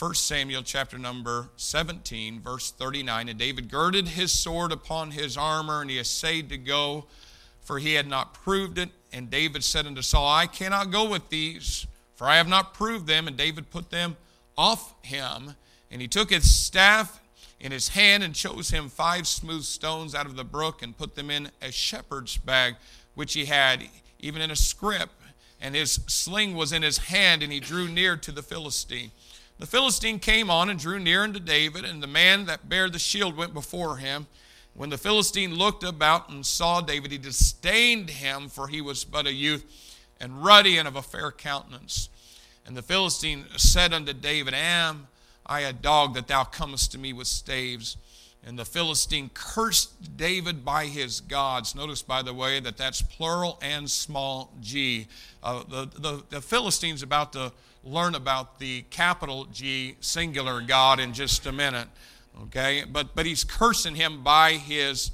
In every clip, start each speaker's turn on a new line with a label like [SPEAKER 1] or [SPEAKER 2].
[SPEAKER 1] 1 Samuel chapter number 17, verse 39. And David girded his sword upon his armor, and he essayed to go, for he had not proved it. And David said unto Saul, I cannot go with these, for I have not proved them. And David put them off him. And he took his staff in his hand and chose him 5 smooth stones out of the brook and put them in a shepherd's bag, which he had, even in a scrip. And his sling was in his hand, and he drew near to the Philistine. The Philistine came on and drew near unto David, and the man that bare the shield went before him. When the Philistine looked about and saw David, he disdained him, for he was but a youth, and ruddy and of a fair countenance. And the Philistine said unto David, Am I a dog that thou comest to me with staves? And the Philistine cursed David by his gods. Notice, by the way, that that's plural and small g. The Philistine's about to learn about the capital G singular God in just a minute. Okay, but he's cursing him by his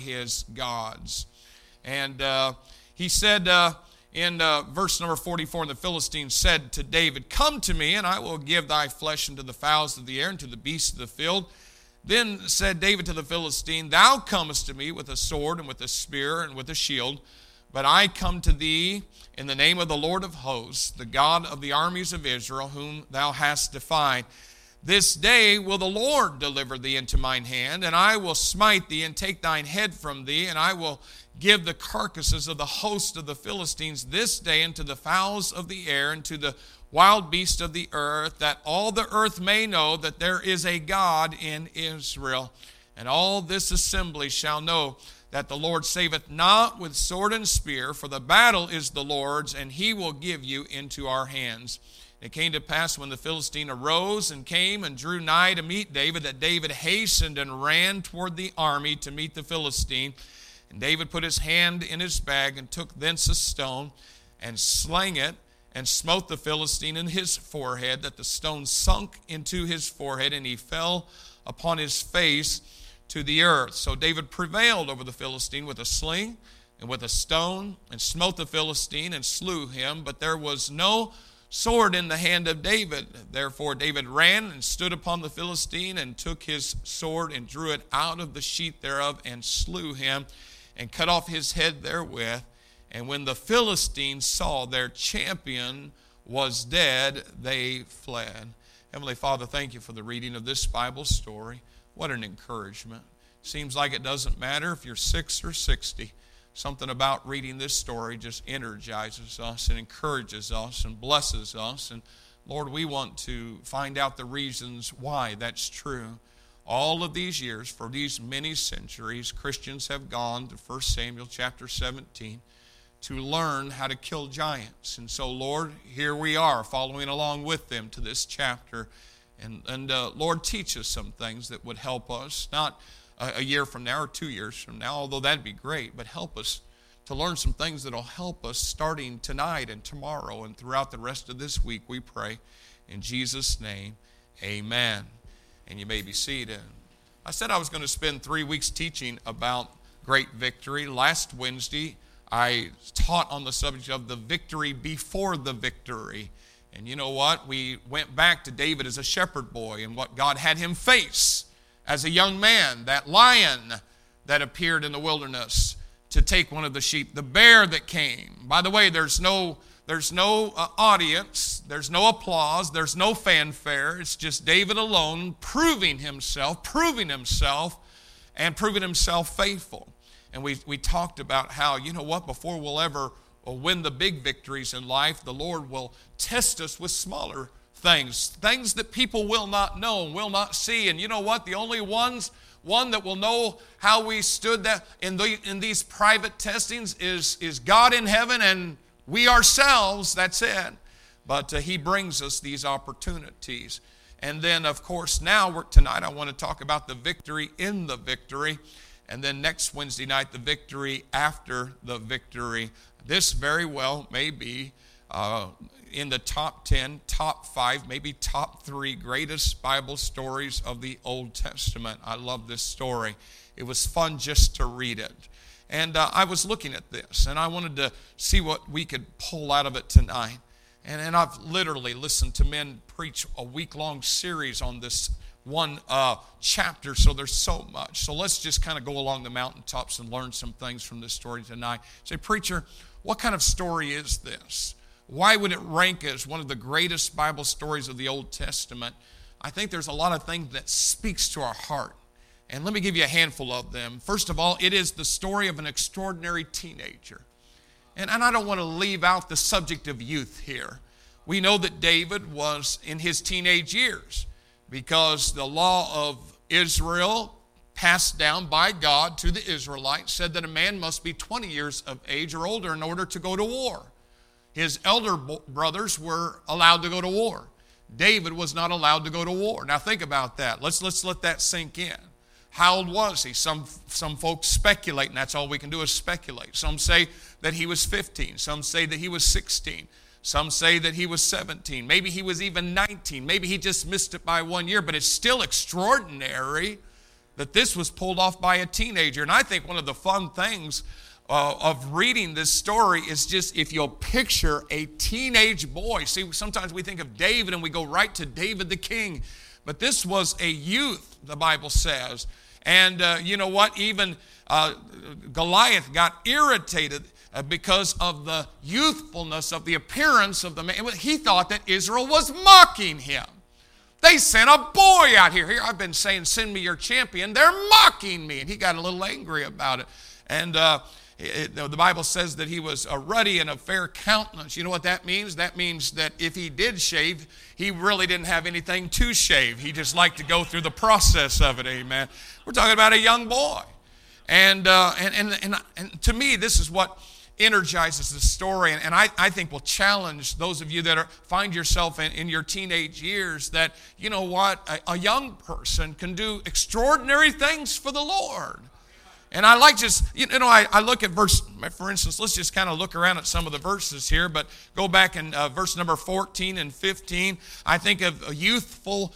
[SPEAKER 1] gods. And he said in verse number 44, and the Philistine said to David, Come to me, and I will give thy flesh unto the fowls of the air and to the beasts of the field. Then said David to the Philistine, Thou comest to me with a sword and with a spear and with a shield, but I come to thee in the name of the Lord of hosts, the God of the armies of Israel, whom thou hast defied. This day will the Lord deliver thee into mine hand, and I will smite thee and take thine head from thee, and I will give the carcasses of the host of the Philistines this day unto the fowls of the air and to the wild beasts of the earth, that all the earth may know that there is a God in Israel. And all this assembly shall know that the Lord saveth not with sword and spear, for the battle is the Lord's, and he will give you into our hands. It came to pass when the Philistine arose and came and drew nigh to meet David, that David hastened and ran toward the army to meet the Philistine. And David put his hand in his bag and took thence a stone and slang it and smote the Philistine in his forehead, that the stone sunk into his forehead, and he fell upon his face to the earth. So David prevailed over the Philistine with a sling and with a stone, and smote the Philistine and slew him. But there was no sword in the hand of David. Therefore David ran and stood upon the Philistine, and took his sword and drew it out of the sheath thereof, and slew him, and cut off his head therewith. And when the Philistines saw their champion was dead, they fled. Heavenly Father, thank you for the reading of this Bible story. What an encouragement. Seems like it doesn't matter if you're 6 or 60. Something about reading this story just energizes us and encourages us and blesses us. And Lord, we want to find out the reasons why that's true. All of these years, for these many centuries, Christians have gone to 1 Samuel chapter 17 to learn how to kill giants. And so, Lord, here we are following along with them to this chapter. And Lord, teach us some things that would help us, not a year from now or 2 years from now, although that'd be great, but help us to learn some things that'll help us starting tonight and tomorrow and throughout the rest of this week, we pray. In Jesus' name, amen. And you may be seated. I said I was going to spend 3 weeks teaching about great victory. Last Wednesday, I taught on the subject of the victory before the victory. And you know what? We went back to David as a shepherd boy and what God had him face as a young man, that lion that appeared in the wilderness to take one of the sheep, the bear that came. By the way, there's no audience, there's no applause, there's no fanfare. It's just David alone proving himself, and proving himself faithful. And we talked about how, you know what, before we'll ever win the big victories in life, the Lord will test us with smaller things that people will not know and will not see. And you know what, the only one that will know how we stood that in these private testings is God in heaven and we ourselves. That's it. But he brings us these opportunities. And then, of course, tonight I want to talk about the victory in the victory. And then next Wednesday night, the victory after the victory. This very well may be in the top 10, top 5, maybe top 3 greatest Bible stories of the Old Testament. I love this story. It was fun just to read it. And I was looking at this, and I wanted to see what we could pull out of it tonight. And I've literally listened to men preach a week-long series on this one chapter, so there's so much. So let's just kind of go along the mountaintops and learn some things from this story tonight. Say, preacher, what kind of story is this? Why would it rank as one of the greatest Bible stories of the Old Testament? I think there's a lot of things that speaks to our heart. And let me give you a handful of them. First of all, it is the story of an extraordinary teenager. And I don't want to leave out the subject of youth here. We know that David was in his teenage years because the law of Israel passed down by God to the Israelites said that a man must be 20 years of age or older in order to go to war. His elder brothers were allowed to go to war. David was not allowed to go to war. Now think about that. Let's let that sink in. How old was he? Some folks speculate, and that's all we can do is speculate. Some say that he was 15. Some say that he was 16. Some say that he was 17. Maybe he was even 19. Maybe he just missed it by 1 year. But it's still extraordinary that this was pulled off by a teenager. And I think one of the fun things of reading this story is just if you'll picture a teenage boy. See, sometimes we think of David and we go right to David the king. But this was a youth, the Bible says. And you know what? Even Goliath got irritated because of the youthfulness of the appearance of the man. He thought that Israel was mocking him. They sent a boy out here. Here I've been saying, send me your champion. They're mocking me. And he got a little angry about it. And the Bible says that he was a ruddy and a fair countenance. You know what that means? That means that if he did shave, he really didn't have anything to shave. He just liked to go through the process of it, amen. We're talking about a young boy. And to me, this is what energizes the story, and I think will challenge those of you that find yourself in your teenage years that, you know what, a young person can do extraordinary things for the Lord. And I like just, I look at verse, for instance, let's just kind of look around at some of the verses here, but go back in verse number 14 and 15. I think of youthful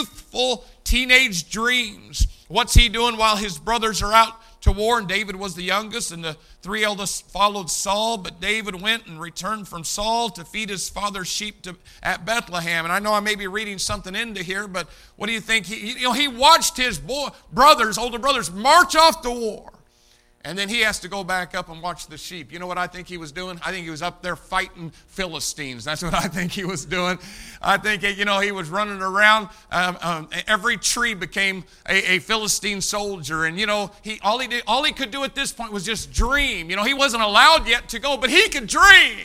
[SPEAKER 1] teenage dreams. What's he doing while his brothers are out to war? And David was the youngest, and the three eldest followed Saul. But David went and returned from Saul to feed his father's sheep at Bethlehem. And I know I may be reading something into here, but what do you think? He watched his older brothers, march off to war. And then he has to go back up and watch the sheep. You know what I think he was doing? I think he was up there fighting Philistines. That's what I think he was doing. I think, he was running around. Every tree became a Philistine soldier. And, all he could do at this point was just dream. He wasn't allowed yet to go, but he could dream.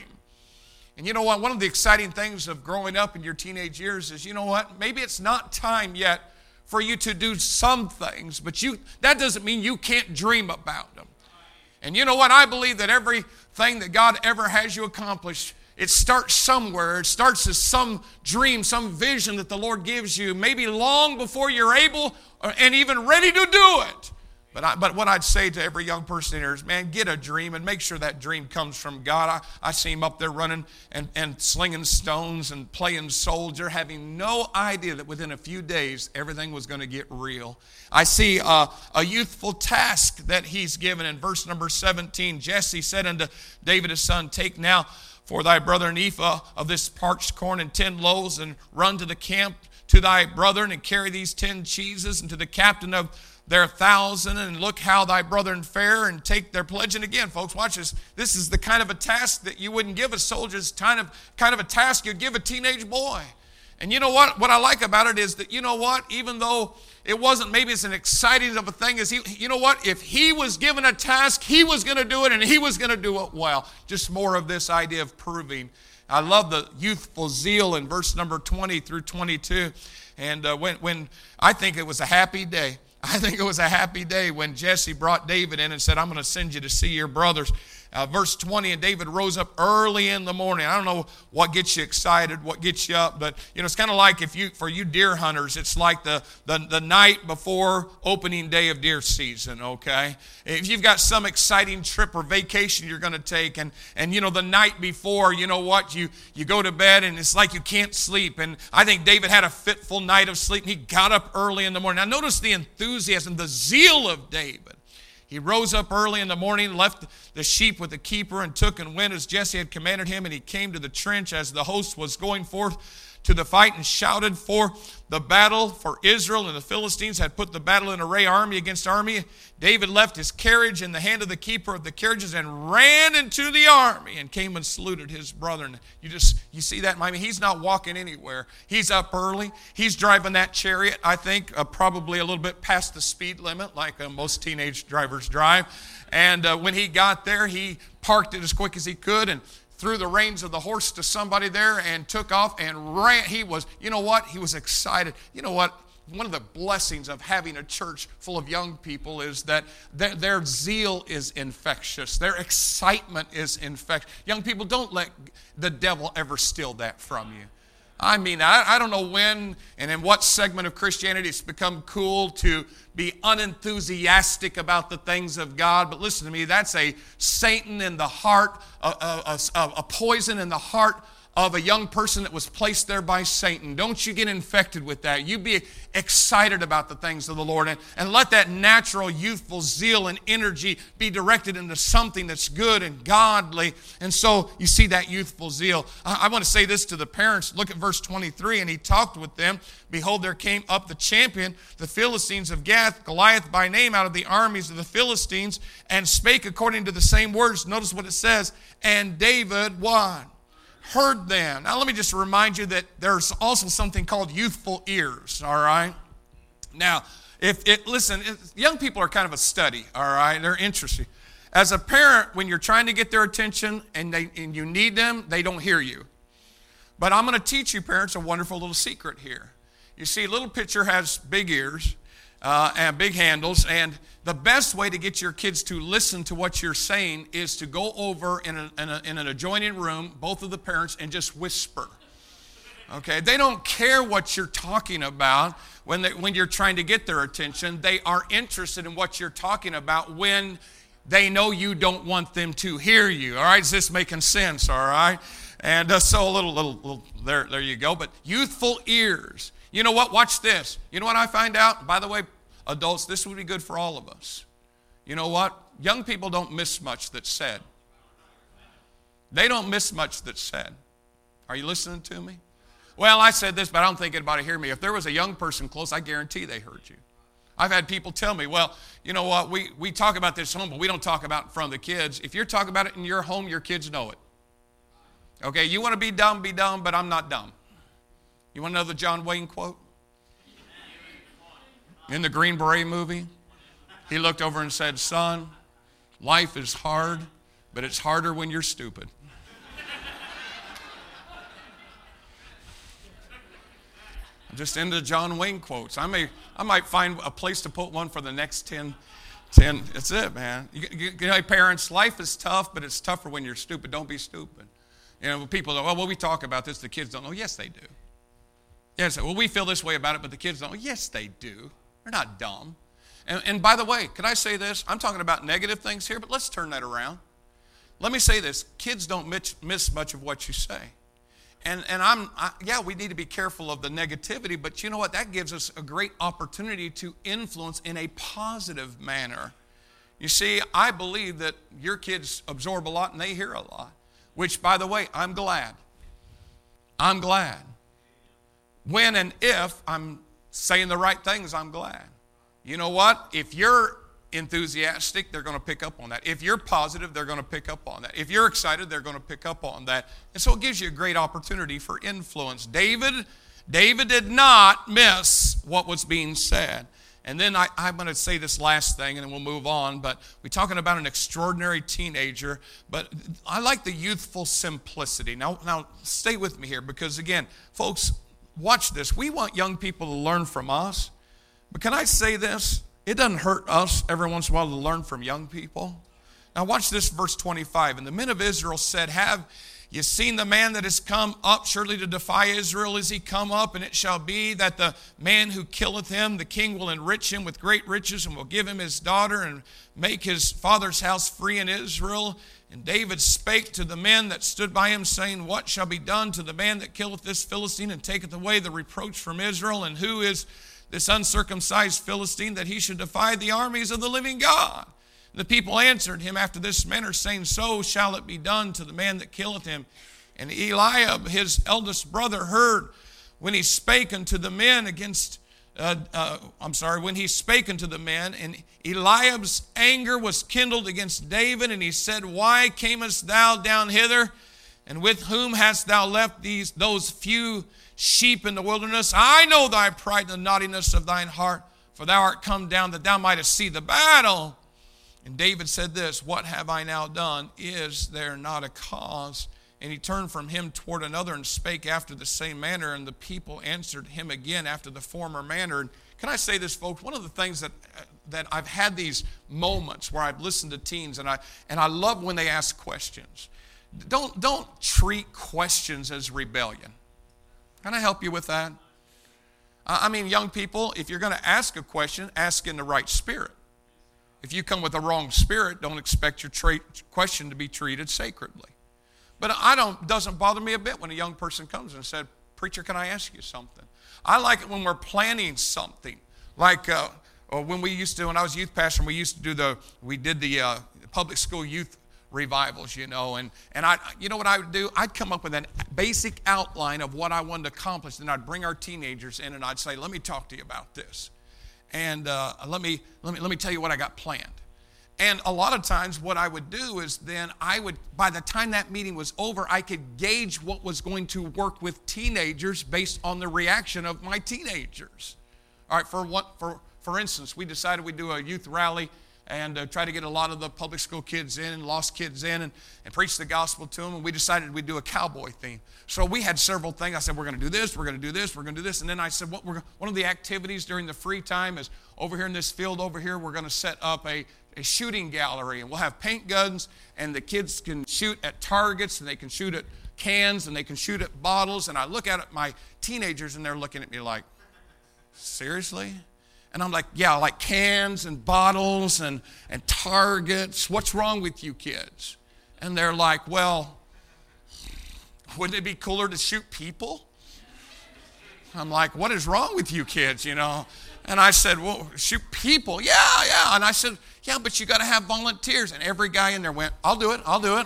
[SPEAKER 1] And you know what? One of the exciting things of growing up in your teenage years is, maybe it's not time yet for you to do some things, but that doesn't mean you can't dream about them. And you know what? I believe that everything that God ever has you accomplish, it starts somewhere. It starts as some dream, some vision that the Lord gives you, maybe long before you're able and even ready to do it. But what I'd say to every young person here is, man, get a dream and make sure that dream comes from God. I see him up there running and slinging stones and playing soldier, having no idea that within a few days everything was going to get real. I see a youthful task that he's given in verse number 17. Jesse said unto David his son, take now for thy brother an ephah of this parched corn and 10 loaves, and run to the camp to thy brethren, and carry these 10 cheeses, and to the captain of their 1,000, and look how thy brethren fare, and take their pledge. And again, folks, watch this. This is the kind of a task that you wouldn't give a soldier. It's kind of a task you'd give a teenage boy. And you know what? What I like about it is that, even though it wasn't maybe as an exciting of a thing as if he was given a task, he was going to do it, and he was going to do it well. Just more of this idea of proving. I love the youthful zeal in verse number 20 through 22. And when I think it was a happy day. I think it was a happy day when Jesse brought David in and said, I'm going to send you to see your brothers. Verse 20, and David rose up early in the morning. I don't know what gets you excited, what gets you up, but it's kind of like for you deer hunters, it's like the night before opening day of deer season, okay? If you've got some exciting trip or vacation you're going to take, and the night before, you go to bed and it's like you can't sleep. And I think David had a fitful night of sleep. He got up early in the morning. Now notice the enthusiasm, the zeal of David. He rose up early in the morning, left the sheep with the keeper, and took and went as Jesse had commanded him. And he came to the trench as the host was going forth to the fight, and shouted for the battle, for Israel and the Philistines had put the battle in array, army against army. David left his carriage in the hand of the keeper of the carriages and ran into the army and came and saluted his brother. And you see that? I mean, he's not walking anywhere. He's up early. He's driving that chariot, I think, probably a little bit past the speed limit, like most teenage drivers drive. And when he got there, he parked it as quick as he could and threw the reins of the horse to somebody there and took off and ran. He was excited. You know what? One of the blessings of having a church full of young people is that their zeal is infectious. Their excitement is infectious. Young people, don't let the devil ever steal that from you. I mean, I don't know when and in what segment of Christianity it's become cool to be unenthusiastic about the things of God. But listen to me, that's a Satan in the heart, a poison in the heart of a young person that was placed there by Satan. Don't you get infected with that. You be excited about the things of the Lord and let that natural youthful zeal and energy be directed into something that's good and godly. And so you see that youthful zeal. I want to say this to the parents. Look at verse 23. And he talked with them. Behold, there came up the champion, the Philistines of Gath, Goliath by name, out of the armies of the Philistines, and spake according to the same words. Notice what it says. And David what? Heard them. Now let me just remind you that there's also something called youthful ears, all right? Now, young people are kind of a study, all right? They're interesting. As a parent, when you're trying to get their attention and you need them, they don't hear you. But I'm going to teach you parents a wonderful little secret here. You see, a little pitcher has big ears and big handles, and the best way to get your kids to listen to what you're saying is to go over in an adjoining room, both of the parents, and just whisper. Okay? They don't care what you're talking about when you're trying to get their attention. They are interested in what you're talking about when they know you don't want them to hear you. All right? Is this making sense? All right? And so a little there you go. But youthful ears. You know what? Watch this. You know what I find out? By the way, adults, this would be good for all of us. You know what? Young people don't miss much that's said. They don't miss much that's said. Are you listening to me? Well, I said this, but I don't think anybody hear me. If there was a young person close, I guarantee they heard you. I've had people tell me, well, you know what? We talk about this at home, but we don't talk about it in front of the kids. If you're talking about it in your home, your kids know it. Okay, you want to be dumb, but I'm not dumb. You want to know the John Wayne quote? In the Green Beret movie, he looked over and said, son, life is hard, but it's harder when you're stupid. I'm just into John Wayne quotes. I might find a place to put one for the next 10. That's it, man. You know, parents, life is tough, but it's tougher when you're stupid. Don't be stupid. You know, people go, well, we talk about this. The kids don't know. Yes, they do. Yes, well, we feel this way about it, but the kids don't. Yes, they do. They're not dumb. And by the way, can I say this? I'm talking about negative things here, but let's turn that around. Let me say this. Kids don't miss much of what you say. And we need to be careful of the negativity, but you know what? That gives us a great opportunity to influence in a positive manner. You see, I believe that your kids absorb a lot and they hear a lot, which, by the way, I'm glad. I'm glad. When and if I'm saying the right things, I'm glad. You know what? If you're enthusiastic, they're going to pick up on that. If you're positive, they're going to pick up on that. If you're excited, they're going to pick up on that. And so it gives you a great opportunity for influence. David did not miss what was being said. And then I'm going to say this last thing, and then we'll move on. But we're talking about an extraordinary teenager. But I like the youthful simplicity. Now stay with me here, because again, folks, watch this. We want young people to learn from us. But can I say this? It doesn't hurt us every once in a while to learn from young people. Now watch this, verse 25. And the men of Israel said, have you seen the man that is come up surely to defy Israel? Is he come up? And it shall be that the man who killeth him, the king will enrich him with great riches and will give him his daughter and make his father's house free in Israel. And David spake to the men that stood by him, saying, what shall be done to the man that killeth this Philistine and taketh away the reproach from Israel? And who is this uncircumcised Philistine that he should defy the armies of the living God? The people answered him after this manner, saying, So shall it be done to the man that killeth him. And Eliab, his eldest brother, heard when he spake unto the men when he spake unto the men, and Eliab's anger was kindled against David, and he said, Why camest thou down hither? And with whom hast thou left those few sheep in the wilderness? I know thy pride and the naughtiness of thine heart, for thou art come down that thou mightest see the battle. And David said this, What have I now done? Is there not a cause? And he turned from him toward another and spake after the same manner, and the people answered him again after the former manner. And can I say this, folks? One of the things that I've had these moments where I've listened to teens, and I love when they ask questions. Don't treat questions as rebellion. Can I help you with that? I mean, young people, if you're going to ask a question, ask in the right spirit. If you come with the wrong spirit, don't expect your question to be treated sacredly. But doesn't bother me a bit when a young person comes and said, Preacher, can I ask you something? I like it when we're planning something. Like when I was youth pastor, we did the public school youth revivals, and you know what I would do? I'd come up with a basic outline of what I wanted to accomplish, and I'd bring our teenagers in, and I'd say, let me talk to you about this. And let me tell you what I got planned. And a lot of times what I would do is then by the time that meeting was over, I could gauge what was going to work with teenagers based on the reaction of my teenagers. All right, for instance, we decided we'd do a youth rally and try to get a lot of the public school kids in and lost kids in and preach the gospel to them. And we decided we'd do a cowboy theme. So we had several things. I said, we're going to do this, we're going to do this, we're going to do this. And then I said, one of the activities during the free time is over here in this field over here, we're going to set up a shooting gallery. And we'll have paint guns, and the kids can shoot at targets, and they can shoot at cans, and they can shoot at bottles. And I look at my teenagers, and they're looking at me like, seriously? And I'm like, yeah, like cans and bottles and targets. What's wrong with you kids? And they're like, well, wouldn't it be cooler to shoot people? I'm like, what is wrong with you kids, And I said, well, shoot people? Yeah. And I said, yeah, but you got to have volunteers. And every guy in there went, I'll do it.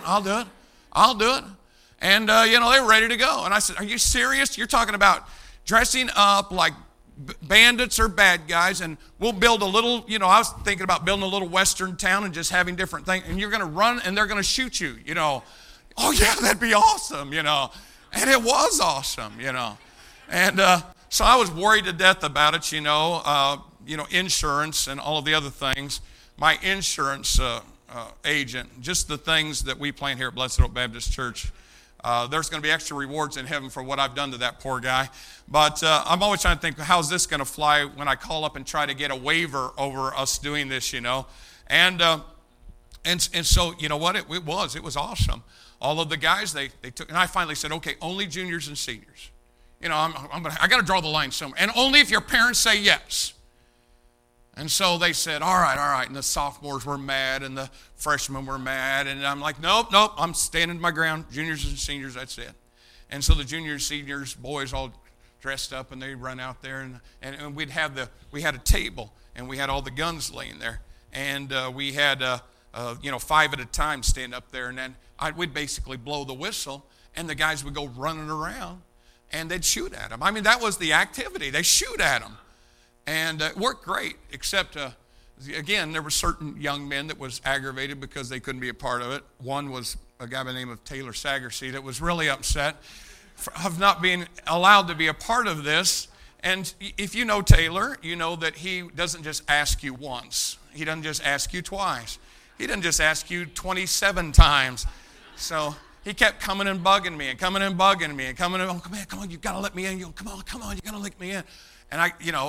[SPEAKER 1] And, they were ready to go. And I said, are you serious? You're talking about dressing up like bandits or bad guys, and we'll build a little, I was thinking about building a little western town and just having different things, and you're going to run and they're going to shoot you, Oh yeah, that'd be awesome, And it was awesome, And so I was worried to death about it, insurance and all of the other things. My insurance agent, just the things that we plan here at Blessed Hope Baptist Church, there's going to be extra rewards in heaven for what I've done to that poor guy. But I'm always trying to think, how's this going to fly when I call up and try to get a waiver over us doing this, And so, you know what? It was awesome. All of the guys, they took, and I finally said, okay, only juniors and seniors. I got to draw the line somewhere. And only if your parents say yes. And so they said, all right. And the sophomores were mad, and the freshmen were mad. And I'm like, nope, I'm standing my ground. Juniors and seniors, that's it. And so the juniors, seniors, boys all dressed up, and they run out there. And we had a table, and we had all the guns laying there. And we had, 5 at a time stand up there. And then we'd basically blow the whistle, and the guys would go running around, and they'd shoot at them. I mean, that was the activity. They shoot at them. And it worked great, except, again, there were certain young men that was aggravated because they couldn't be a part of it. One was a guy by the name of Taylor Sagarsey that was really upset of not being allowed to be a part of this. And if you know Taylor, you know that he doesn't just ask you once. He doesn't just ask you twice. He doesn't just ask you 27 times. So he kept coming and bugging me and coming and bugging me and coming and, come on, you got to let me in. Come on, you got to let me in. And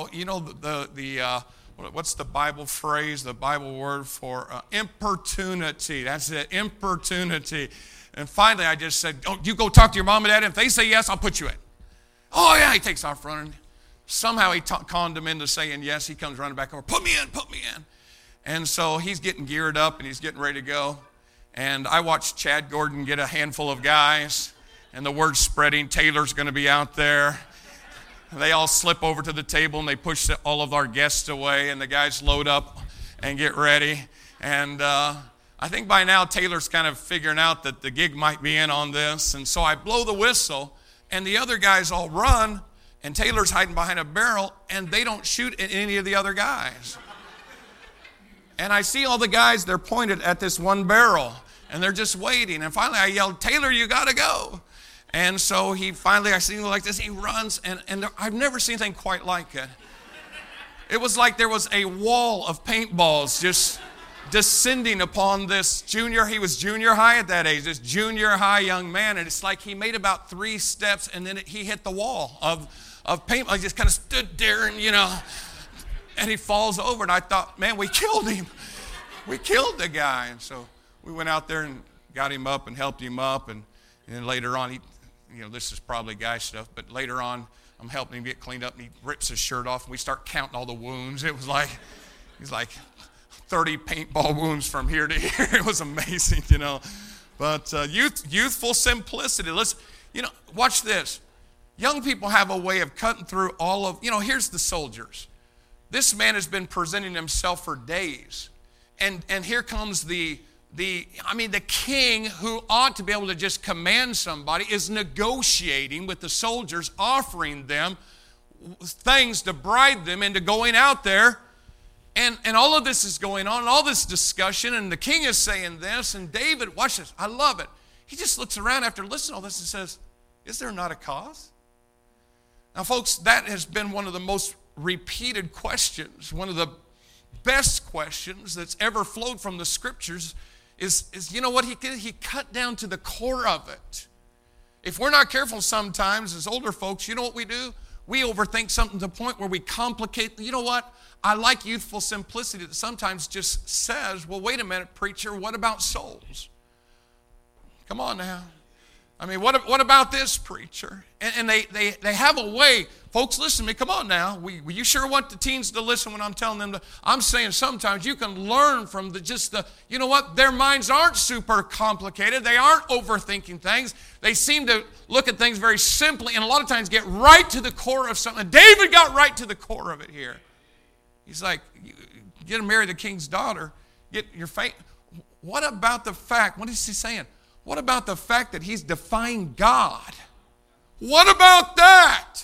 [SPEAKER 1] what's the Bible phrase, the Bible word for importunity? That's it, importunity. And finally I just said, oh, you go talk to your mom and dad. If they say yes, I'll put you in. Oh yeah, he takes off running. Somehow he conned him into saying yes. He comes running back over, put me in. And so he's getting geared up and he's getting ready to go. And I watched Chad Gordon get a handful of guys, and the word's spreading, Taylor's going to be out there. They all slip over to the table, and they push all of our guests away, and the guys load up and get ready. And I think by now Taylor's kind of figuring out that the gig might be in on this. And so I blow the whistle, and the other guys all run, and Taylor's hiding behind a barrel, and they don't shoot at any of the other guys. And I see all the guys, they're pointed at this one barrel, and they're just waiting. And finally I yelled, "Taylor, you got to go." And so I see him like this, he runs, and I've never seen anything quite like it. It was like there was a wall of paintballs just descending upon this he was junior high at that age, this junior high young man, and it's like he made about 3 steps, and then he hit the wall of paint. I just kind of stood there, and and he falls over, and I thought, man, we killed him. We killed the guy. And so we went out there and got him up and helped him up, and then later on, this is probably guy stuff, but later on, I'm helping him get cleaned up, and he rips his shirt off, and we start counting all the wounds. It was like, he's like 30 paintball wounds from here to here. It was amazing, But youthful simplicity. Let's, watch this. Young people have a way of cutting through all of, here's the soldiers. This man has been presenting himself for days. And here comes the king, who ought to be able to just command somebody, is negotiating with the soldiers, offering them things to bribe them into going out there. And all of this is going on, all this discussion, and the king is saying this, and David, watch this, I love it. He just looks around after listening to all this and says, "Is there not a cause?" Now, folks, that has been one of the most repeated questions, one of the best questions that's ever flowed from the scriptures is what he did? He cut down to the core of it. If we're not careful sometimes as older folks, you know what we do? We overthink something to the point where we complicate. You know what? I like youthful simplicity that sometimes just says, well, wait a minute, preacher, what about souls? Come on now. I mean, what about this, preacher? And they have a way. Folks, listen to me. Come on now. You sure want the teens to listen when I'm telling them to? I'm saying sometimes you can learn from you know what? Their minds aren't super complicated. They aren't overthinking things. They seem to look at things very simply and a lot of times get right to the core of something. David got right to the core of it here. He's like, get to marry the king's daughter. Get your faith. What about the fact, what is he saying? What about the fact that he's defying God? What about that?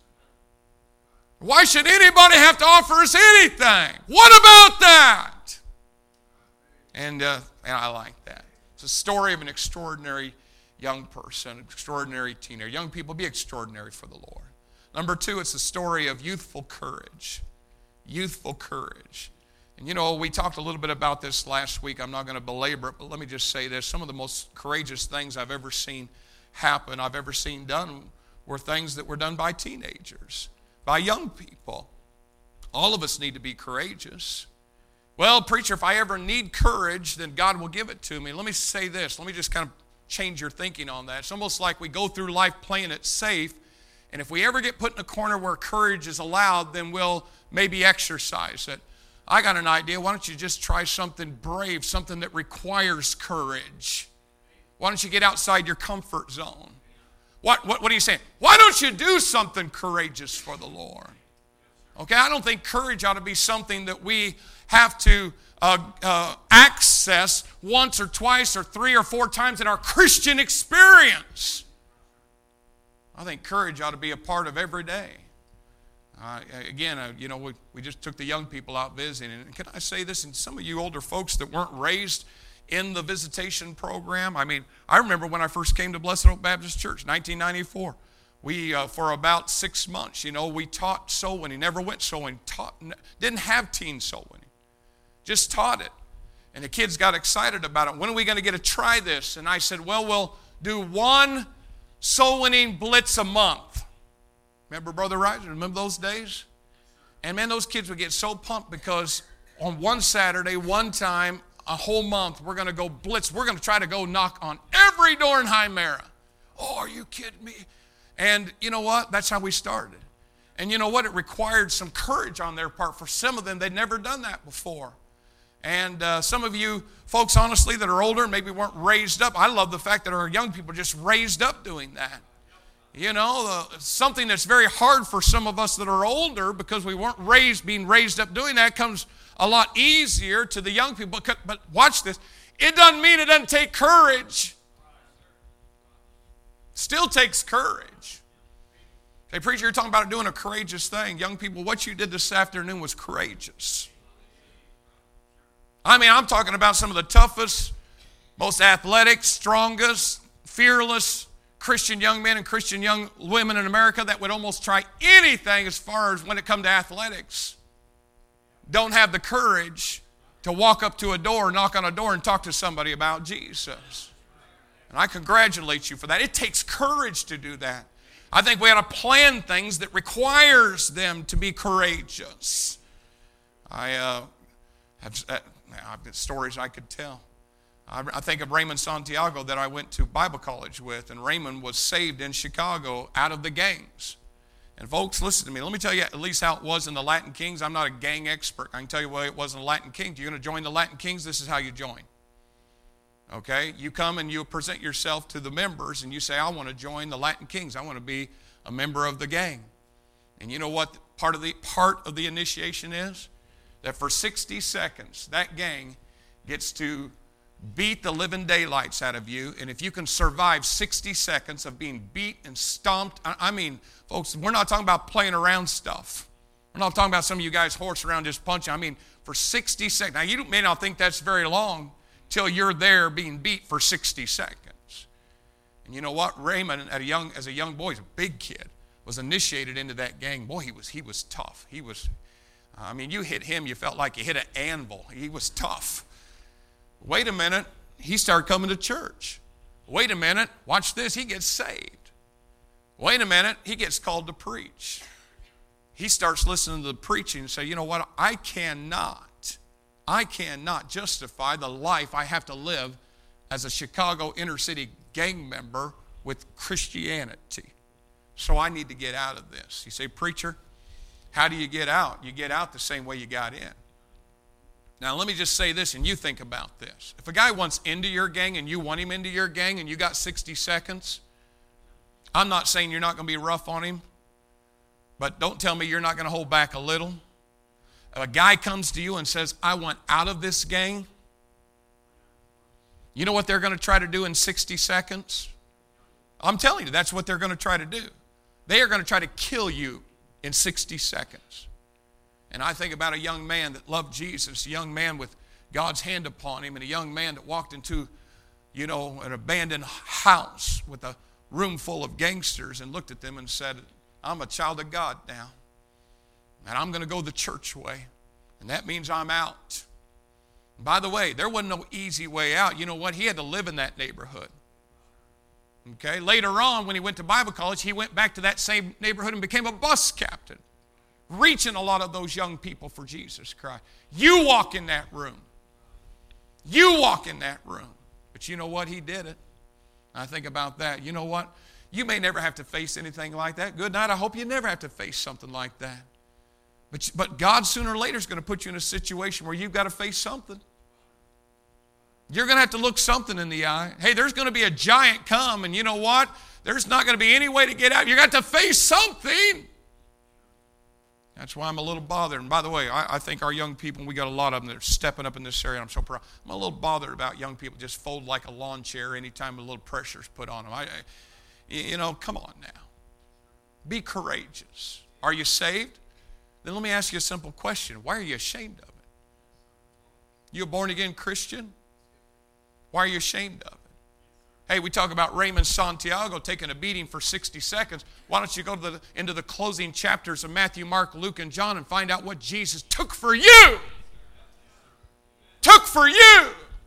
[SPEAKER 1] Why should anybody have to offer us anything? What about that? And I like that. It's a story of an extraordinary young person, an extraordinary teenager. Young people, be extraordinary for the Lord. Number 2, it's a story of youthful courage. Youthful courage. And we talked a little bit about this last week. I'm not going to belabor it, but let me just say this. Some of the most courageous things I've ever seen happen, I've ever seen done, were things that were done by teenagers, by young people. All of us need to be courageous. Well, preacher, if I ever need courage, then God will give it to me. Let me say this. Let me just kind of change your thinking on that. It's almost like we go through life playing it safe, and if we ever get put in a corner where courage is allowed, then we'll maybe exercise it. I got an idea. Why don't you just try something brave, something that requires courage? Why don't you get outside your comfort zone? What are you saying? Why don't you do something courageous for the Lord? Okay, I don't think courage ought to be something that we have to access once or twice or 3 or 4 times in our Christian experience. I think courage ought to be a part of every day. We just took the young people out visiting. And can I say this? And some of you older folks that weren't raised in the visitation program, I remember when I first came to Blessed Hope Baptist Church, 1994. We, for about 6 months, we taught soul winning. Never went soul winning. Didn't have teen soul winning. Just taught it. And the kids got excited about it. When are we going to get to try this? And I said, well, we'll do 1 soul winning blitz a month. Remember Brother Riser? Remember those days? And man, those kids would get so pumped because on one Saturday, one time, a whole month, we're going to go blitz. We're going to try to go knock on every door in Hymera. Oh, are you kidding me? And you know what? That's how we started. And you know what? It required some courage on their part. For some of them, they'd never done that before. And some of you folks, honestly, that are older and maybe weren't raised up, I love the fact that our young people are just raised up doing that. You know, something that's very hard for some of us that are older because we weren't being raised up doing that comes a lot easier to the young people. But watch this. It doesn't mean it doesn't take courage. Still takes courage. Hey, preacher, you're talking about doing a courageous thing. Young people, what you did this afternoon was courageous. I mean, I'm talking about some of the toughest, most athletic, strongest, fearless Christian young men and Christian young women in America that would almost try anything as far as when it comes to athletics. Don't have the courage to walk up to a door, knock on a door, and talk to somebody about Jesus. And I congratulate you for that. It takes courage to do that. I think we ought to plan things that requires them to be courageous. I've got stories I could tell. I think of Raymond Santiago that I went to Bible college with, and Raymond was saved in Chicago out of the gangs. And folks, listen to me. Let me tell you at least how it was in the Latin Kings. I'm not a gang expert. I can tell you what it was in the Latin Kings. You're going to join the Latin Kings, this is how you join. Okay? You come and you present yourself to the members, and you say, I want to join the Latin Kings. I want to be a member of the gang. And you know what part of the initiation is? That for 60 seconds, that gang gets to beat the living daylights out of you. And if you can survive 60 seconds of being beat and stomped, I mean, folks, we're not talking about playing around stuff. We're not talking about some of you guys horse around just punching. I mean, for 60 seconds. Now, you may not think that's very long till you're there being beat for 60 seconds. And you know what? Raymond, as a young boy, he's a big kid, was initiated into that gang. Boy, he was tough. I mean, you hit him, you felt like you hit an anvil. He was tough. Wait a minute, he started coming to church. Wait a minute, watch this, he gets saved. Wait a minute, he gets called to preach. He starts listening to the preaching and say, you know what, I cannot justify the life I have to live as a Chicago inner city gang member with Christianity. So I need to get out of this. You say, preacher, how do you get out? You get out the same way you got in. Now, let me just say this, and you think about this. If a guy wants into your gang and you want him into your gang and you got 60 seconds, I'm not saying you're not going to be rough on him, but don't tell me you're not going to hold back a little. If a guy comes to you and says, I want out of this gang, you know what they're going to try to do in 60 seconds? I'm telling you, that's what they're going to try to do. They are going to try to kill you in 60 seconds. And I think about a young man that loved Jesus, a young man with God's hand upon him, and a young man that walked into, an abandoned house with a room full of gangsters and looked at them and said, I'm a child of God now, and I'm going to go the church way, and that means I'm out. And by the way, there wasn't no easy way out. You know what? He had to live in that neighborhood. Okay? Later on, when he went to Bible college, he went back to that same neighborhood and became a bus captain, reaching a lot of those young people for Jesus Christ. You walk in that room. You walk in that room. But you know what? He did it. I think about that. You know what? You may never have to face anything like that. Good night. I hope you never have to face something like that. But God sooner or later is going to put you in a situation where you've got to face something. You're going to have to look something in the eye. Hey, there's going to be a giant come, and you know what? There's not going to be any way to get out. You've got to face something. That's why I'm a little bothered. And by the way, I think our young people, we got a lot of them that are stepping up in this area. I'm so proud. I'm a little bothered about young people just fold like a lawn chair anytime a little pressure's put on them. Come on now. Be courageous. Are you saved? Then let me ask you a simple question. Why are you ashamed of it? You a born-again Christian? Why are you ashamed of it? Hey, we talk about Raymond Santiago taking a beating for 60 seconds. Why don't you go into the closing chapters of Matthew, Mark, Luke, and John and find out what Jesus took for you? Took for you!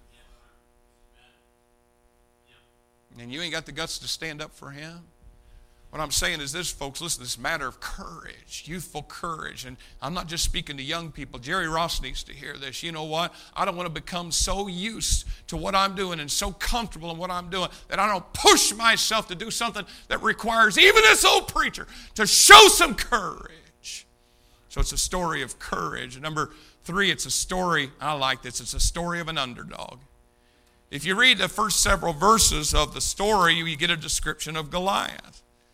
[SPEAKER 1] And you ain't got the guts to stand up for him? What I'm saying is this, folks, listen, this matter of courage, youthful courage. And I'm not just speaking to young people. Jerry Ross needs to hear this. You know what? I don't want to become so used to what I'm doing and so comfortable in what I'm doing that I don't push myself to do something that requires even this old preacher to show some courage. So it's a story of courage. Number 3, it's a story, I like this, it's a story of an underdog. If you read the first several verses of the story, you get a description of Goliath.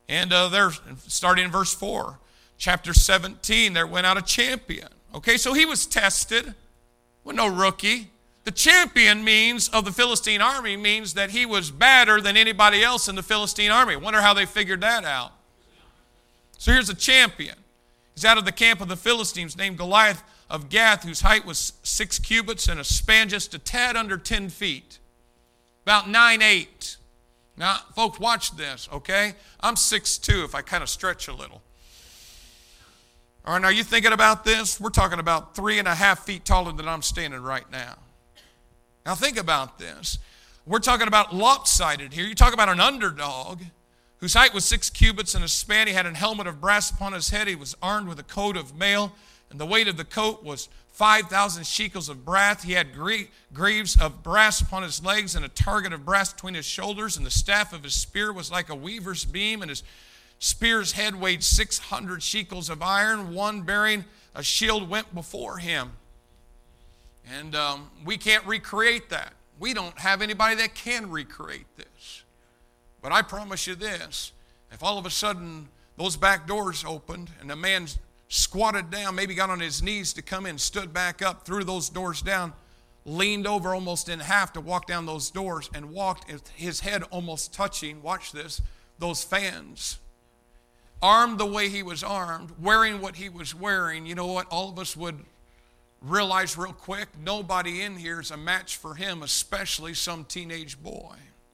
[SPEAKER 1] And they're starting in verse 4. Chapter 17, there went out a champion. Okay, so he was tested. Well, no rookie. The champion means of the Philistine army means that he was better than anybody else in the Philistine army. Wonder how they figured that out. So here's a champion. He's out of the camp of the Philistines named Goliath of Gath, whose height was 6 cubits and a span just a tad under 10 feet. About 9'8". Now, folks, watch this, okay? I'm 6'2" if I kind of stretch a little. All right, now you thinking about this? We're talking about 3.5 feet taller than I'm standing right now. Now think about this. We're talking about lopsided here. You talk about an underdog whose height was 6 cubits and a span. He had a helmet of brass upon his head. He was armed with a coat of mail, and the weight of the coat was 5,000 shekels of brass. He had greaves of brass upon his legs and a target of brass between his shoulders, and the staff of his spear was like a weaver's beam, and his spear's head weighed 600 shekels of iron. One bearing a shield went before him. And we can't recreate that. We don't have anybody that can recreate this. But I promise you this, if all of a sudden those back doors opened and the man squatted down, maybe got on his knees to come in, stood back up, threw those doors down, leaned over almost in half to walk down those doors and walked, his head almost touching, watch this, those fans. Armed the way he was armed, wearing what he was wearing, you know what, all of us would realize real quick, nobody in here is a match for him, especially some teenage boy.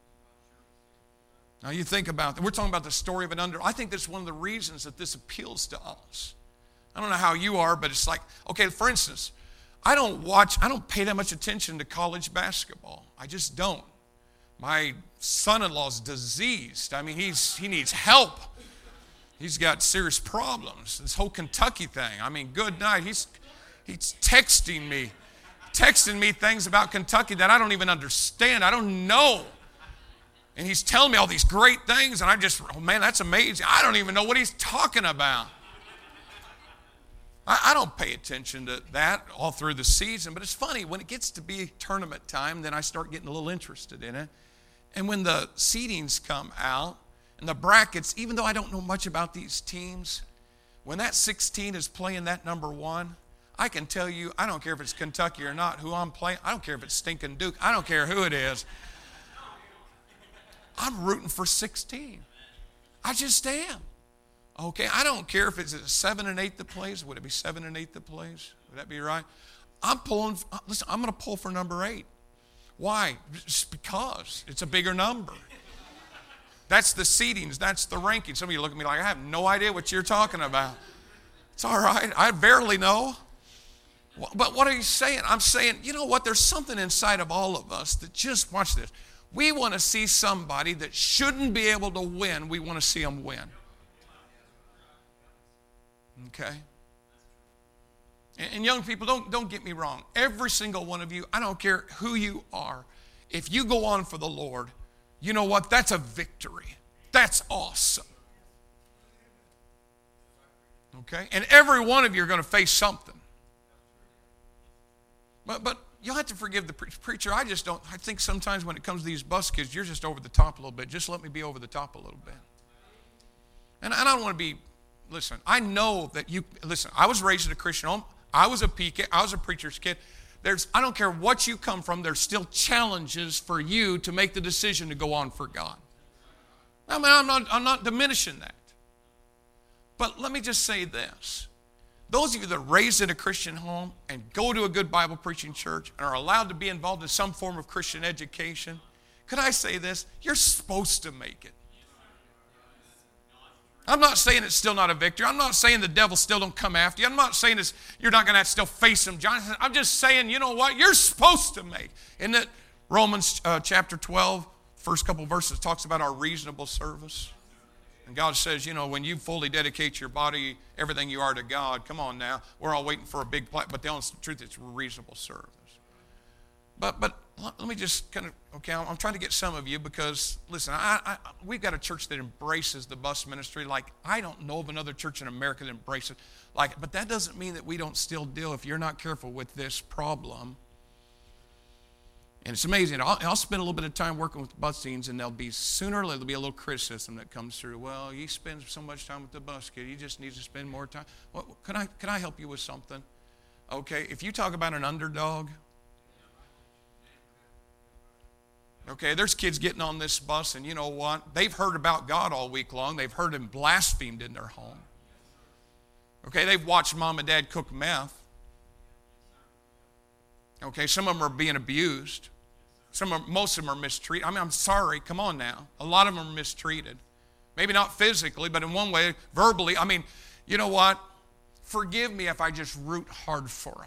[SPEAKER 1] Now you think about that. We're talking about the story of an I think that's one of the reasons that this appeals to us. I don't know how you are, but it's like, okay, for instance, I don't pay that much attention to college basketball. I just don't. My son-in-law's diseased. I mean, he needs help. He's got serious problems. This whole Kentucky thing. I mean, good night. He's texting me things about Kentucky that I don't even understand. I don't know. And he's telling me all these great things, and oh man, that's amazing. I don't even know what he's talking about. I don't pay attention to that all through the season, but it's funny, when it gets to be tournament time, then I start getting a little interested in it. And when the seedings come out, and the brackets, even though I don't know much about these teams, when that 16 is playing that number 1, I can tell you, I don't care if it's Kentucky or not, who I'm playing. I don't care if it's stinking Duke. I don't care who it is. I'm rooting for 16. I just am. Okay, I don't care if it's 7 and 8 that plays. Would it be 7 and 8 that plays? Would that be right? I'm going to pull for number 8. Why? Just because it's a bigger number. That's the seedings. That's the ranking. Some of you look at me like, I have no idea what you're talking about. It's all right. I barely know. But what are you saying? I'm saying, you know what? There's something inside of all of us that just, watch this. We want to see somebody that shouldn't be able to win. We want to see them win. Okay? And young people, don't get me wrong. Every single one of you, I don't care who you are, if you go on for the Lord, you know what? That's a victory. That's awesome. Okay? And every one of you are going to face something. But you'll have to forgive the preacher. I think sometimes when it comes to these bus kids, you're just over the top a little bit. Just let me be over the top a little bit. And I don't want to be, listen, I know that I was raised in a Christian home. I was a PK. I was a preacher's kid. I don't care what you come from, there's still challenges for you to make the decision to go on for God. I mean, I'm not diminishing that. But let me just say this. Those of you that are raised in a Christian home and go to a good Bible preaching church and are allowed to be involved in some form of Christian education, could I say this? You're supposed to make it. I'm not saying it's still not a victory. I'm not saying the devil still don't come after you. I'm not saying you're not going to have to still face him, Jonathan. I'm just saying, you know what? You're supposed to make. Isn't it Romans chapter 12, first couple verses talks about our reasonable service? And God says, you know, when you fully dedicate your body, everything you are to God, come on now. We're all waiting for a big, but the honest truth, it's reasonable service. But let me just kind of, okay, I'm trying to get some of you because, listen, we've got a church that embraces the bus ministry like I don't know of another church in America that embraces it. But that doesn't mean that we don't still deal, if you're not careful, with this problem. And it's amazing. I'll spend a little bit of time working with bus teams, and sooner or later there'll be a little criticism that comes through. Well, he spends so much time with the bus kid. He just needs to spend more time. Well, can I help you with something? Okay, if you talk about an underdog, okay, there's kids getting on this bus, and you know what? They've heard about God all week long. They've heard him blasphemed in their home. Okay, they've watched mom and dad cook meth. Okay, some of them are being abused. Most of them are mistreated. I mean, I'm sorry, come on now. A lot of them are mistreated. Maybe not physically, but in one way, verbally. I mean, you know what? Forgive me if I just root hard for them.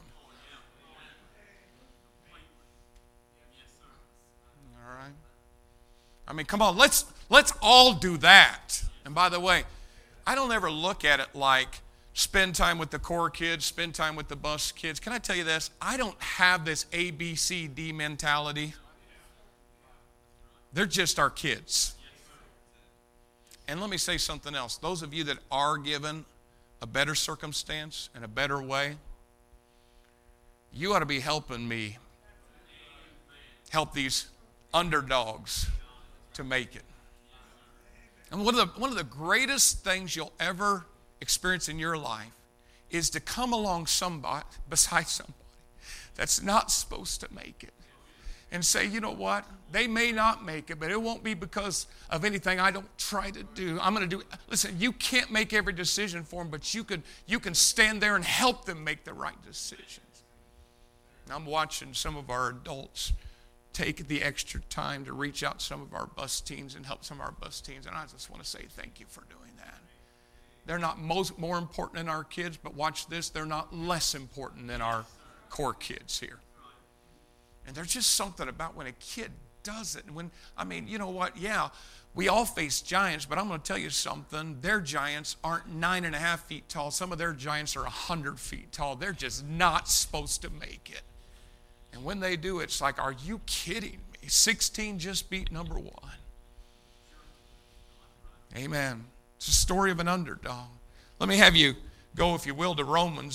[SPEAKER 1] All right? I mean, come on, let's all do that. And by the way, I don't ever look at it like spend time with the core kids, spend time with the bus kids. Can I tell you this? I don't have this A, B, C, D mentality. They're just our kids. And let me say something else. Those of you that are given a better circumstance and a better way, you ought to be helping me help these underdogs to make it. And one of the greatest things you'll ever experience in your life is to come along beside somebody that's not supposed to make it and say, you know what, they may not make it, but it won't be because of anything I don't try to do. I'm going to do. Listen, you can't make every decision for them, but you can stand there and help them make the right decisions. And I'm watching some of our adults take the extra time to reach out to some of our bus teams and help some of our bus teams, and I just want to say thank you for doing that. They're not more important than our kids, but watch this, they're not less important than our core kids here. And there's just something about when a kid does it. You know what, yeah, we all face giants, but I'm going to tell you something. Their giants aren't 9.5 feet tall. Some of their giants are 100 feet tall. They're just not supposed to make it. And when they do, it's like, are you kidding me? 16 just beat number 1. Amen. It's a story of an underdog. Let me have you go, if you will, to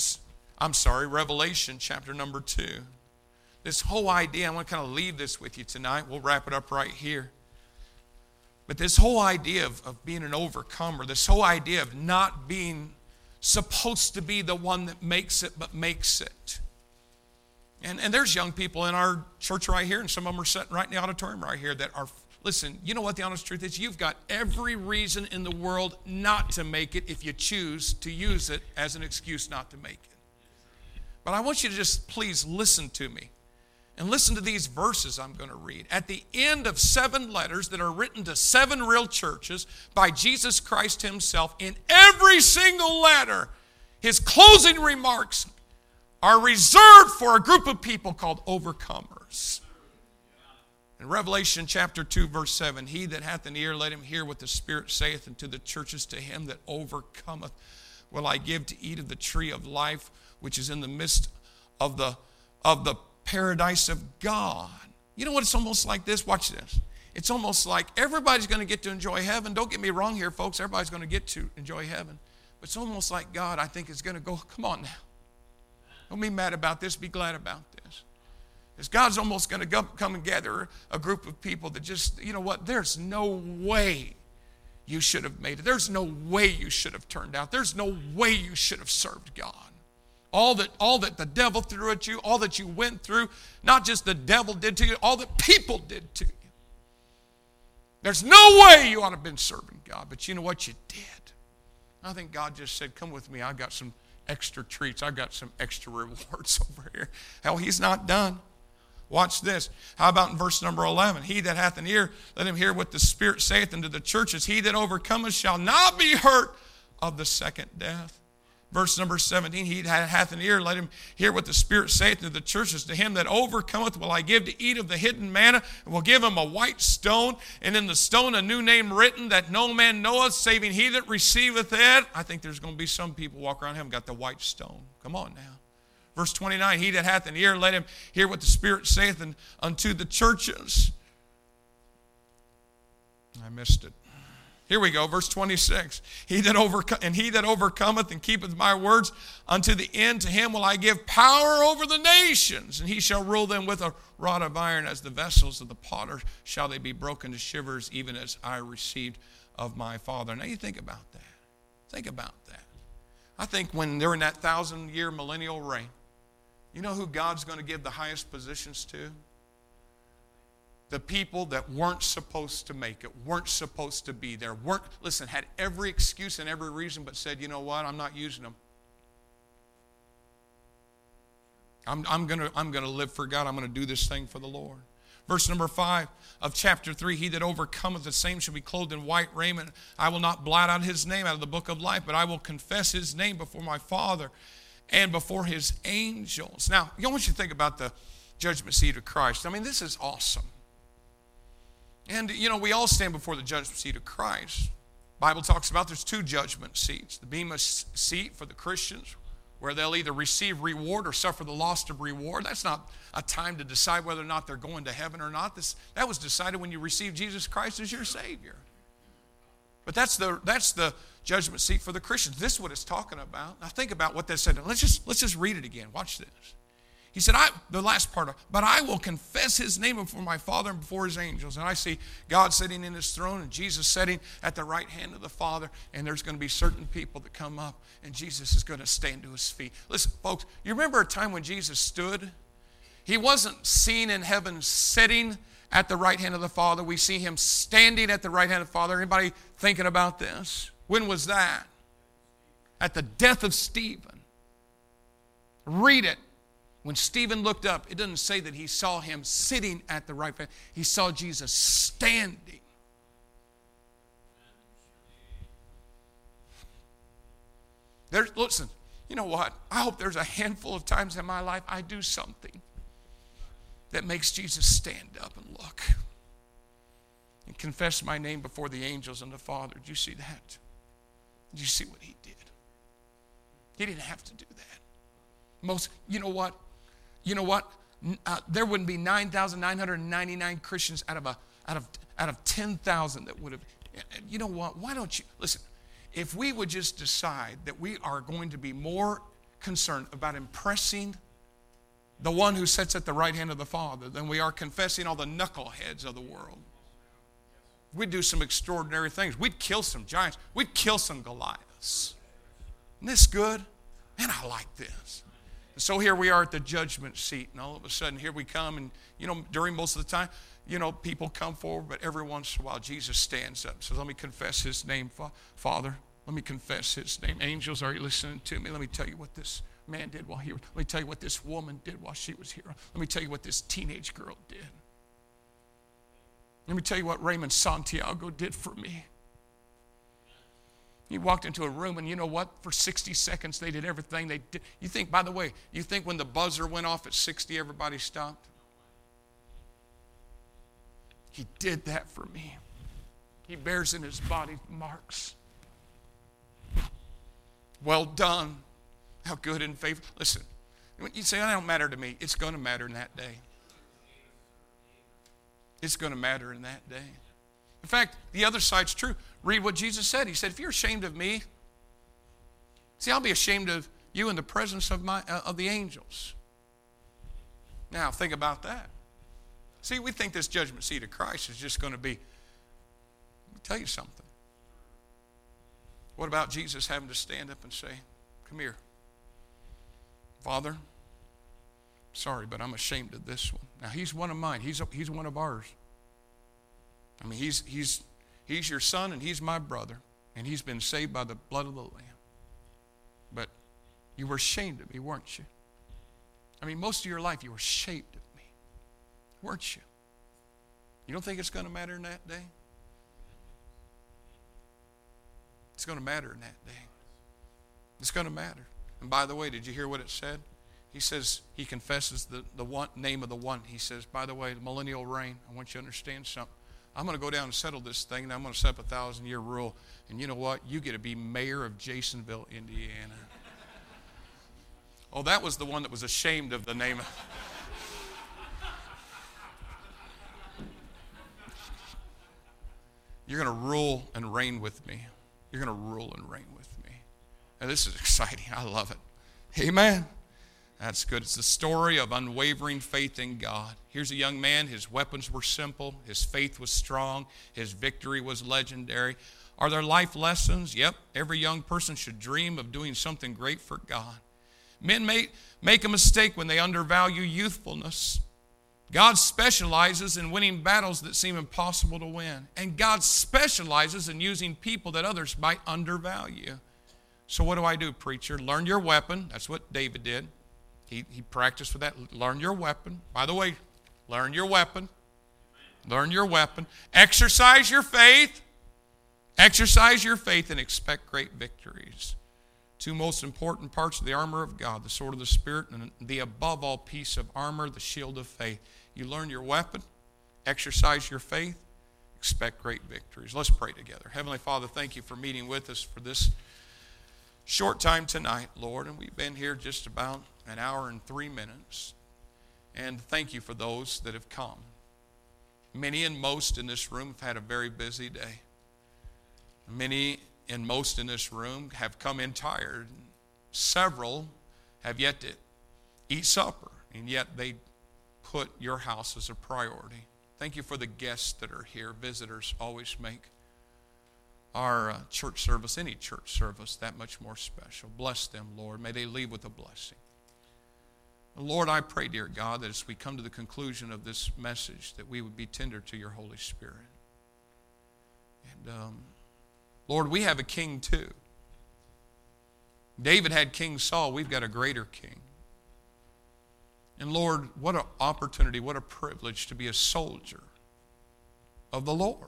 [SPEAKER 1] Revelation chapter number 2. This whole idea, I want to kind of leave this with you tonight. We'll wrap it up right here. But this whole idea of being an overcomer, this whole idea of not being supposed to be the one that makes it, but makes it. And there's young people in our church right here, and some of them are sitting right in the auditorium right here that are, listen, you know what the honest truth is? You've got every reason in the world not to make it if you choose to use it as an excuse not to make it. But I want you to just please listen to me. And listen to these verses I'm going to read. At the end of 7 letters that are written to 7 real churches by Jesus Christ himself, in every single letter, his closing remarks are reserved for a group of people called overcomers. In Revelation chapter 2, verse 7, he that hath an ear, let him hear what the Spirit saith unto the churches. To him that overcometh will I give to eat of the tree of life, which is in the midst of the paradise of God. You know what it's almost like this? Watch this. It's almost like everybody's going to get to enjoy heaven. Don't get me wrong here, folks. Everybody's going to get to enjoy heaven. But it's almost like God, I think, is going to go, come on now. Don't be mad about this. Be glad about this. Because God's almost going to come and gather a group of people that just, you know what, there's no way you should have made it. There's no way you should have turned out. There's no way you should have served God. All that the devil threw at you, all that you went through, not just the devil did to you, all that people did to you. There's no way you ought to have been serving God, but you know what? You did. I think God just said, come with me. I've got some extra treats. I've got some extra rewards over here. Hell, he's not done. Watch this. How about in verse number 11? He that hath an ear, let him hear what the Spirit saith unto the churches. He that overcometh shall not be hurt of the second death. Verse number 17, he that hath an ear, let him hear what the Spirit saith to the churches. To him that overcometh will I give to eat of the hidden manna, and will give him a white stone, and in the stone a new name written, that no man knoweth, saving he that receiveth it. I think there's going to be some people walk around haven't got the white stone. Come on now. Verse 29, he that hath an ear, let him hear what the Spirit saith unto the churches. I missed it. Here we go, verse 26. He that overcometh and keepeth my words unto the end, to him will I give power over the nations, and he shall rule them with a rod of iron. As the vessels of the potter shall they be broken to shivers, even as I received of my Father. Now you think about that. Think about that. I think when they're in that 1,000-year millennial reign, you know who God's going to give the highest positions to? The people that weren't supposed to make it, weren't supposed to be there, had every excuse and every reason, but said, you know what, I'm not using them. I'm gonna live for God. I'm gonna do this thing for the Lord. Verse number 5 of chapter 3, he that overcometh, the same shall be clothed in white raiment. I will not blot out his name out of the book of life, but I will confess his name before my Father and before his angels. Now, I want you to think about the judgment seat of Christ. I mean, this is awesome. And, you know, we all stand before the judgment seat of Christ. The Bible talks about there's 2 judgment seats. The bema seat for the Christians, where they'll either receive reward or suffer the loss of reward. That's not a time to decide whether or not they're going to heaven or not. That was decided when you received Jesus Christ as your Savior. But that's the judgment seat for the Christians. This is what it's talking about. Now think about what that said. Let's just read it again. Watch this. He said, the last part, but I will confess his name before my Father and before his angels. And I see God sitting in his throne and Jesus sitting at the right hand of the Father. And there's going to be certain people that come up and Jesus is going to stand to his feet. Listen, folks, you remember a time when Jesus stood? He wasn't seen in heaven sitting at the right hand of the Father. We see him standing at the right hand of the Father. Anybody thinking about this? When was that? At the death of Stephen. Read it. When Stephen looked up, it doesn't say that he saw him sitting at the right hand. He saw Jesus standing. Listen, you know what? I hope there's a handful of times in my life I do something that makes Jesus stand up and look and confess my name before the angels and the Father. Did you see that? Did you see what he did? He didn't have to do that. You know what? There wouldn't be 9,999 Christians out of 10,000 that would have. You know what? Why don't you listen? If we would just decide that we are going to be more concerned about impressing the one who sits at the right hand of the Father than we are confessing all the knuckleheads of the world, we'd do some extraordinary things. We'd kill some giants. We'd kill some Goliaths. Isn't this good? Man, I like this. And so here we are at the judgment seat, and all of a sudden here we come, and during most of the time, people come forward, but every once in a while Jesus stands up and says, let me confess his name, Father. Let me confess his name. Angels, are you listening to me? Let me tell you what this man did while he was. Let me tell you what this woman did while she was here. Let me tell you what this teenage girl did. Let me tell you what Raymond Santiago did for me. He walked into a room, and you know what? For 60 seconds, they did everything they did. You think, by the way, when the buzzer went off at 60, everybody stopped? He did that for me. He bears in his body marks. Well done. How good and faithful. Listen, when you say, that don't matter to me, it's going to matter in that day. It's going to matter in that day. In fact, the other side's true. Read what Jesus said. He said, if you're ashamed of me, see, I'll be ashamed of you in the presence of the angels. Now, think about that. See, we think this judgment seat of Christ is just going to be, let me tell you something. What about Jesus having to stand up and say, come here. Father, sorry, but I'm ashamed of this one. Now, he's one of mine. He's one of ours. I mean, he's your son and he's my brother. And he's been saved by the blood of the Lamb. But you were ashamed of me, weren't you? I mean, most of your life you were ashamed of me, weren't you? You don't think it's going to matter in that day? It's going to matter in that day. It's going to matter. And by the way, did you hear what it said? He says, he confesses the one name of the one. He says, by the way, the millennial reign, I want you to understand something. I'm going to go down and settle this thing, and I'm going to set up a 1,000-year rule. And you know what? You get to be mayor of Jasonville, Indiana. Oh, that was the one that was ashamed of the name of... You're going to rule and reign with me. You're going to rule and reign with me. And this is exciting. I love it. Amen. That's good. It's the story of unwavering faith in God. Here's a young man. His weapons were simple. His faith was strong. His victory was legendary. Are there life lessons? Yep. Every young person should dream of doing something great for God. Men make a mistake when they undervalue youthfulness. God specializes in winning battles that seem impossible to win. And God specializes in using people that others might undervalue. So what do I do, preacher? Learn your weapon. That's what David did. He practiced with that. Learn your weapon. By the way, learn your weapon. Learn your weapon. Exercise your faith. Exercise your faith and expect great victories. Two most important parts of the armor of God, the sword of the Spirit and the above all piece of armor, the shield of faith. You learn your weapon, exercise your faith, expect great victories. Let's pray together. Heavenly Father, thank you for meeting with us for this short time tonight, Lord. And we've been here just about an hour and 3 minutes. And thank you for those that have come. Many and most in this room have had a very busy day. Many and most in this room have come in tired. Several have yet to eat supper, and yet they put your house as a priority. Thank you for the guests that are here. Visitors always make our church service, any church service, that much more special. Bless them, Lord. May they leave with a blessing. Lord, I pray, dear God, that as we come to the conclusion of this message, that we would be tender to your Holy Spirit. And Lord, we have a king too. David had King Saul. We've got a greater king. And Lord, what an opportunity, what a privilege to be a soldier of the Lord.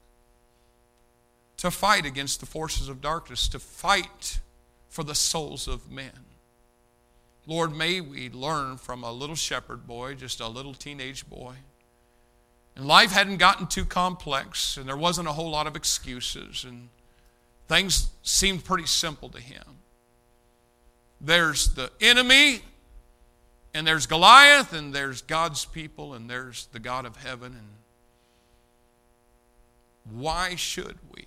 [SPEAKER 1] To fight against the forces of darkness, to fight for the souls of men. Lord, may we learn from a little shepherd boy, just a little teenage boy. And life hadn't gotten too complex, and there wasn't a whole lot of excuses, and things seemed pretty simple to him. There's the enemy, and there's Goliath, and there's God's people, and there's the God of heaven. And why should we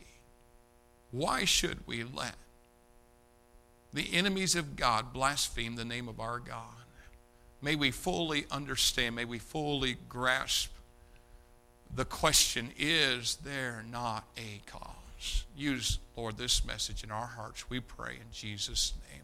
[SPEAKER 1] let the enemies of God blaspheme the name of our God? May we fully understand, may we fully grasp the question, is there not a cause? Use, Lord, this message in our hearts, we pray in Jesus' name.